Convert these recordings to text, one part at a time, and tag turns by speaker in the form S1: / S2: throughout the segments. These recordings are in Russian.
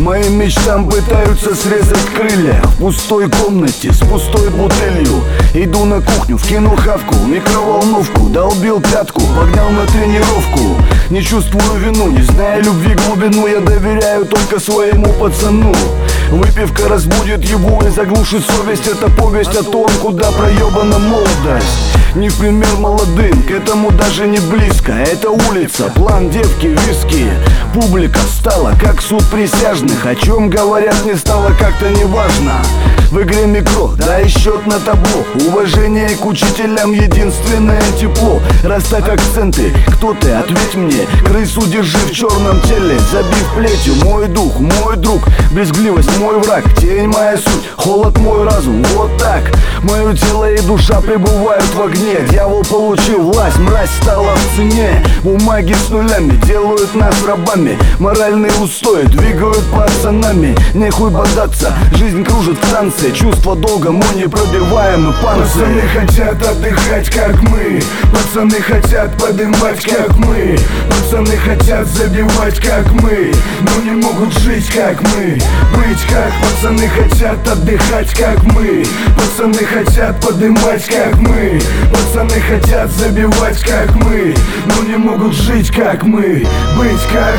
S1: Моим мечтам пытаются срезать крылья. В пустой комнате с пустой бутылью иду на кухню, вкинул хавку, микроволновку, долбил пятку, погнал на тренировку. Не чувствую вину, не зная любви глубину, я доверяю только своему пацану. Выпивка разбудит его и заглушит совесть. Это повесть о том, куда проебана молодость. Не в пример молодым, к этому даже не близко. Это улица, план девки, виски. Публика стала как суд присяжных. О чем говорят, не стало как-то неважно. В игре микро, дай счет на табло. Уважение к учителям, единственное тепло. Расставь акценты, кто ты, ответь мне. Крысу держи в черном теле, забив плетью. Мой дух, мой друг, брезгливость мой враг. Тень моя суть, холод мой разум, вот так. Мое тело и душа пребывают в огне. Дьявол получил власть, мразь стала в цене. Бумаги с нулями делают нас рабами. Моральные устои двигают пацанами. Нехуй бодаться, жизнь кружит в танце. Чувство долга, мой непробиваемый панцирь.
S2: Пацаны хотят отдыхать, как мы. Пацаны хотят подымать, как мы. Пацаны хотят забивать, как мы. Но не могут жить, как мы. Быть как пацаны хотят отдыхать, как мы. Пацаны хотят подымать, как мы. Пацаны хотят забивать, как мы. Но не могут жить, как мы. Быть как...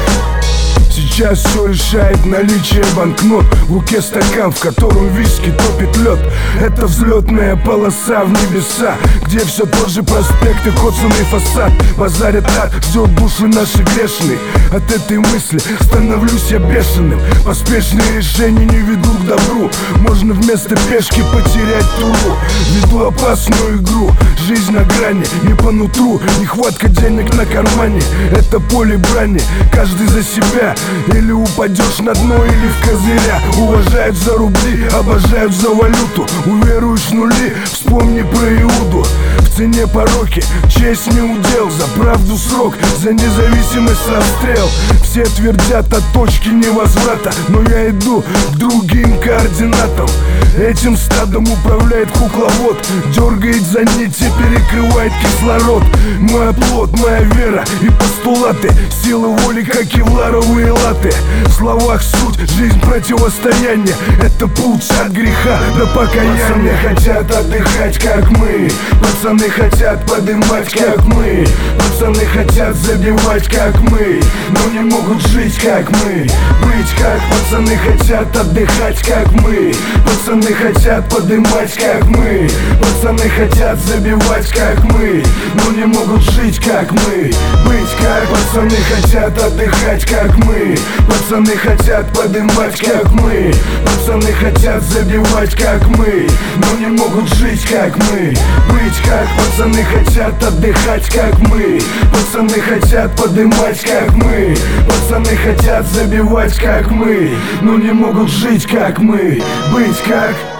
S2: Сейчас все решает наличие банкнот. В руке стакан, в котором виски топит лед. Это взлетная полоса в небеса, где все тот же проспект и коцанный фасад. Базарят ад, ждет души наши грешные. От этой мысли становлюсь я бешеным. Поспешные решения не ведут к добру. Можно вместо пешки потерять туру. Веду опасную игру, жизнь на грани. Не по нутру, нехватка денег на кармане. Это поле брани, каждый за себя. Или упадешь на дно, или в козыря. Уважают за рубли, обожают за валюту. Уверуешь в нули, вспомни про Иуду. В цене пороки, честь не удел. За правду срок, за независимость расстрел. Все твердят о точке невозврата, но я иду к другим координатам. Этим стадом управляет кукловод. Дергает за нити, перекрывает кислород. Мой оплот, моя вера и постулаты. Сила воли, как кевларовые латы. В словах суть, жизнь противостояние. Это путь от греха до покаяния. Пацаны хотят отдыхать, как мы. Пацаны хотят подымать, как мы. Пацаны хотят забивать, как мы. Но не могут жить, как мы. Быть как пацаны хотят отдыхать, как мы. Пацаны хотят подымать, как мы. Пацаны хотят забивать, как мы. Но не могут жить, как мы. Быть как пацаны хотят отдыхать, как мы. Пацаны хотят подымать, как мы. Пацаны хотят забивать, как мы. Но не могут жить, как мы. Быть как пацаны хотят отдыхать, как мы. Пацаны хотят подымать, как мы. Пацаны хотят забивать, как мы. Но не могут жить, как мы. Быть как...